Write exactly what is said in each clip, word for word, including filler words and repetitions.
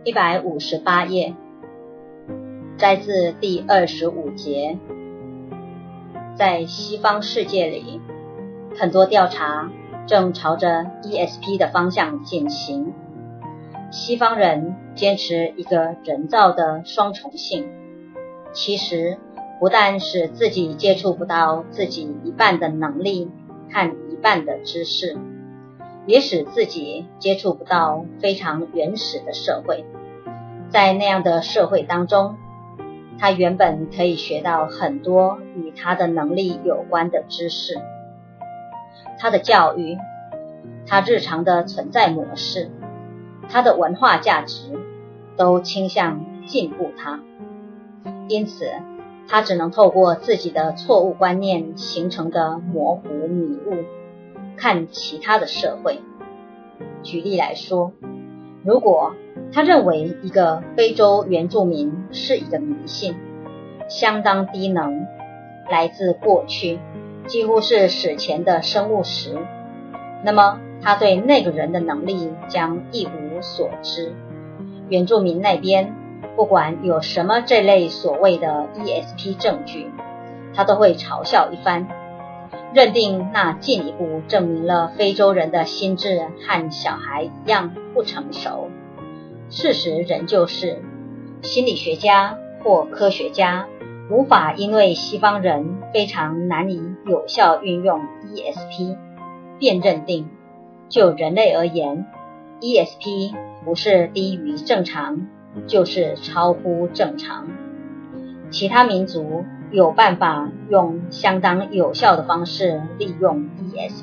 一百五十八页，摘自第二十五节。在西方世界里，很多调查正朝着 E S P 的方向进行。西方人坚持一个人造的双重性，其实不但使自己接触不到自己一半的能力和一半的知识，也使自己接触不到非常原始的社会。在那样的社会当中，他原本可以学到很多与他的能力有关的知识。他的教育，他日常的存在模式，他的文化价值都倾向进步他。因此他只能透过自己的错误观念形成的模糊迷雾看其他的社会。举例来说，如果他认为一个非洲原住民是一个迷信，相当低能，来自过去，几乎是史前的生物时，那么他对那个人的能力将一无所知。原住民那边不管有什么这类所谓的 E S P 证据，他都会嘲笑一番，认定那进一步证明了非洲人的心智和小孩一样不成熟。事实仍旧是，心理学家或科学家无法因为西方人非常难以有效运用 E S P， 便认定就人类而言， E S P 不是低于正常，就是超乎正常。其他民族有办法用相当有效的方式利用 E S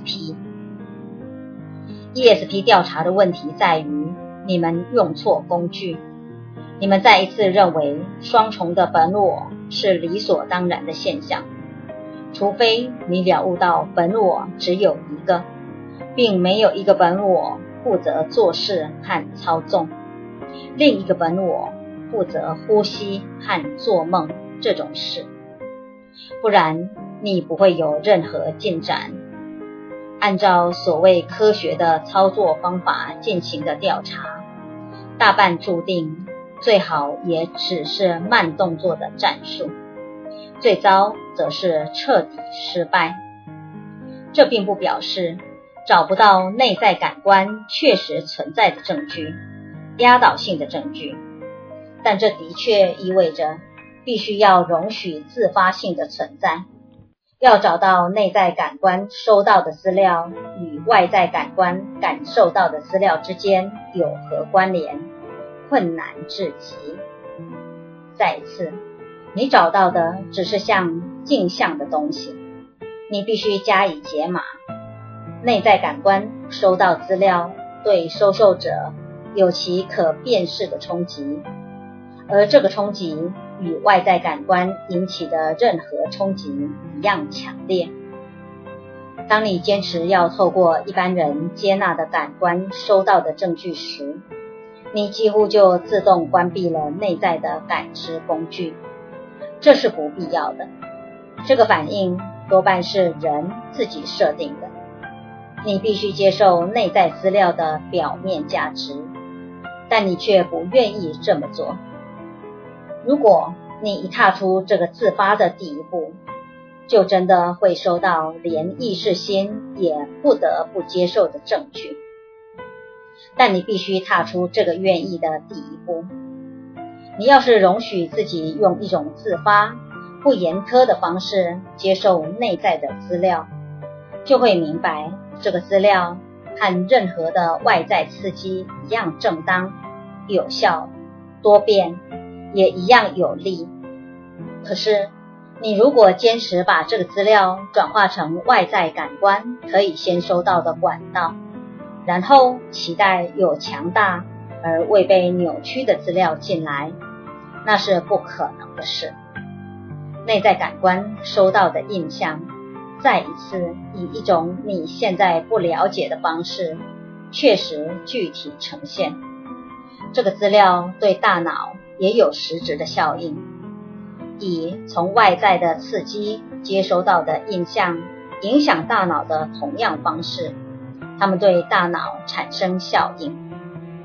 P。E S P 调查的问题在于你们用错工具。你们再一次认为双重的本我是理所当然的现象，除非你了悟到本我只有一个，并没有一个本我负责做事和操纵，另一个本我负责呼吸和做梦这种事，不然你不会有任何进展。按照所谓科学的操作方法进行的调查，大半注定最好也只是慢动作的战术，最糟则是彻底失败。这并不表示找不到内在感官确实存在的证据，压倒性的证据，但这的确意味着必须要容许自发性的存在。要找到内在感官收到的资料与外在感官感受到的资料之间有何关联，困难至极。再一次，你找到的只是像镜像的东西，你必须加以解码。内在感官收到资料对收受者有其可辨识的冲击，而这个冲击与外在感官引起的任何冲击一样强烈。当你坚持要透过一般人接纳的感官收到的证据时，你几乎就自动关闭了内在的感知工具，这是不必要的。这个反应多半是人自己设定的，你必须接受内在资料的表面价值，但你却不愿意这么做。如果你一踏出这个自发的第一步，就真的会收到连意识心也不得不接受的证据。但你必须踏出这个愿意的第一步。你要是容许自己用一种自发、不严苛的方式接受内在的资料，就会明白这个资料和任何的外在刺激一样正当、有效、多变，也一样有利。可是你如果坚持把这个资料转化成外在感官可以先收到的管道，然后期待有强大而未被扭曲的资料进来，那是不可能的事。内在感官收到的印象，再一次以一种你现在不了解的方式，确实具体呈现。这个资料对大脑也有实质的效应，以从外在的刺激接收到的印象影响大脑的同样方式，它们对大脑产生效应。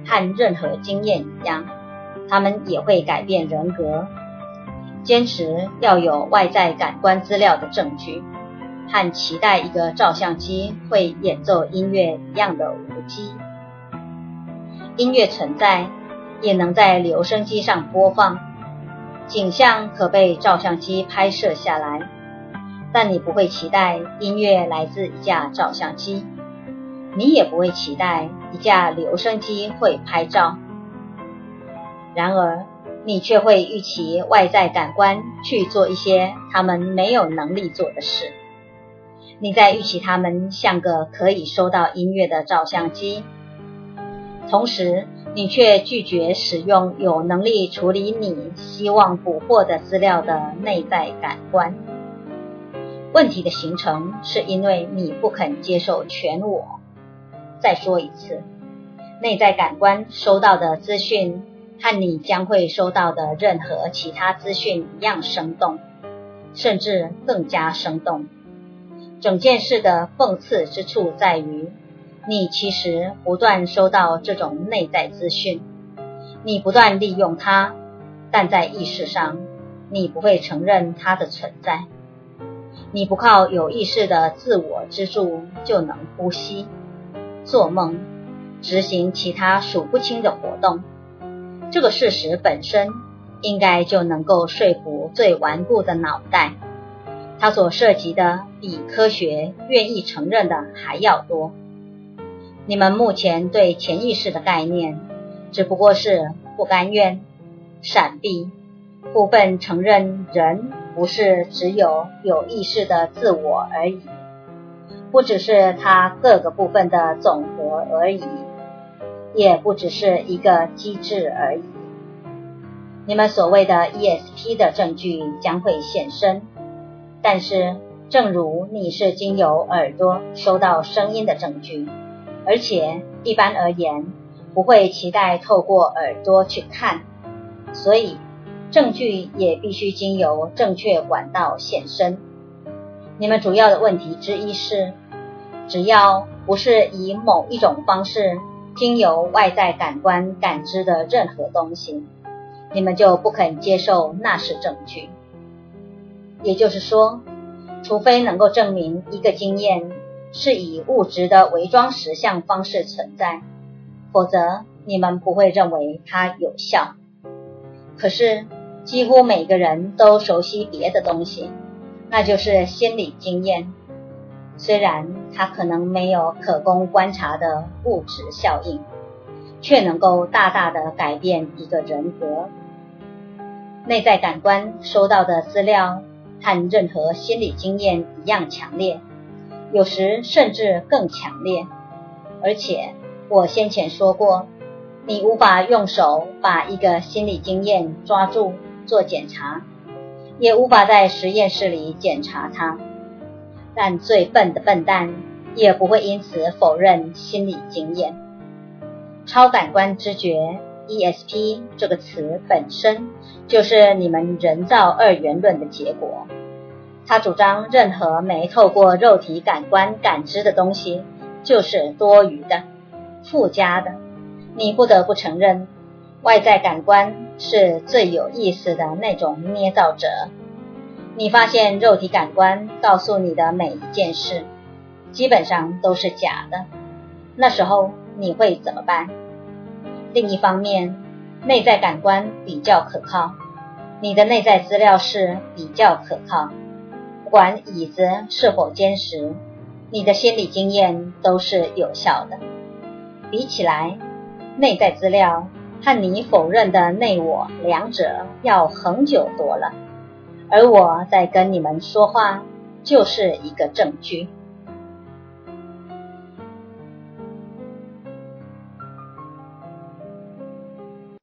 和任何经验一样，它们也会改变人格。坚持要有外在感官资料的证据，和期待一个照相机会演奏音乐一样的无稽。音乐存在，也能在留声机上播放，景象可被照相机拍摄下来，但你不会期待音乐来自一架照相机，你也不会期待一架留声机会拍照。然而你却会预期外在感官去做一些他们没有能力做的事。你在预期他们像个可以收到音乐的照相机，同时你却拒绝使用有能力处理你希望捕获的资料的内在感官。问题的形成是因为你不肯接受全我。再说一次，内在感官收到的资讯和你将会收到的任何其他资讯一样生动，甚至更加生动。整件事的讽刺之处在于，你其实不断收到这种内在资讯，你不断利用它，但在意识上，你不会承认它的存在。你不靠有意识的自我支柱就能呼吸、做梦、执行其他数不清的活动。这个事实本身应该就能够说服最顽固的脑袋，它所涉及的比科学愿意承认的还要多。你们目前对潜意识的概念只不过是不甘愿、闪避、部分承认人不是只有有意识的自我而已，不只是它各个部分的总和而已，也不只是一个机制而已。你们所谓的 E S P 的证据将会现身，但是正如你是经由耳朵收到声音的证据，而且一般而言不会期待透过耳朵去看，所以证据也必须经由正确管道现身。你们主要的问题之一是，只要不是以某一种方式经由外在感官感知的任何东西，你们就不肯接受那是证据。也就是说，除非能够证明一个经验是以物质的伪装实相方式存在，否则你们不会认为它有效。可是几乎每个人都熟悉别的东西，那就是心理经验，虽然它可能没有可供观察的物质效应，却能够大大的改变一个人格。内在感官收到的资料和任何心理经验一样强烈，有时甚至更强烈。而且我先前说过，你无法用手把一个心理经验抓住做检查，也无法在实验室里检查它。但最笨的笨蛋也不会因此否认心理经验。超感官知觉 E S P 这个词本身就是你们人造二元论的结果。他主张任何没透过肉体感官感知的东西就是多余的、附加的。你不得不承认，外在感官是最有意思的那种捏造者。你发现肉体感官告诉你的每一件事基本上都是假的，那时候你会怎么办？另一方面，内在感官比较可靠，你的内在资料是比较可靠，不管椅子是否坚实，你的心理经验都是有效的。比起来，内在资料和你否认的内我两者要恒久多了，而我在跟你们说话就是一个证据。